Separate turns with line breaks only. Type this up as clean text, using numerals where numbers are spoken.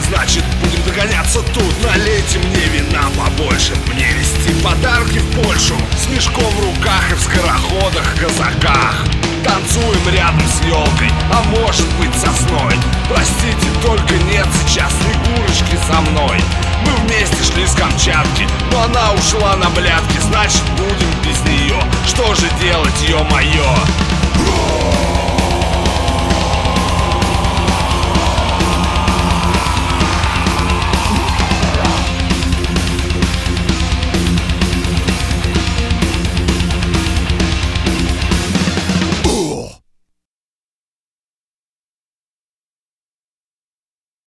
значит будем догоняться тут. Налейте мне вина побольше, мне везти подарки в Польшу, с мешком в руках и в скороходах, казаках. Танцуем рядом с елкой, а может быть сосной. Простите, только нет сейчас Снегурочки со мной. Мы вместе шли с Камчатки, но она ушла на блядки, значит будем без нее. Что же делать, ё-моё?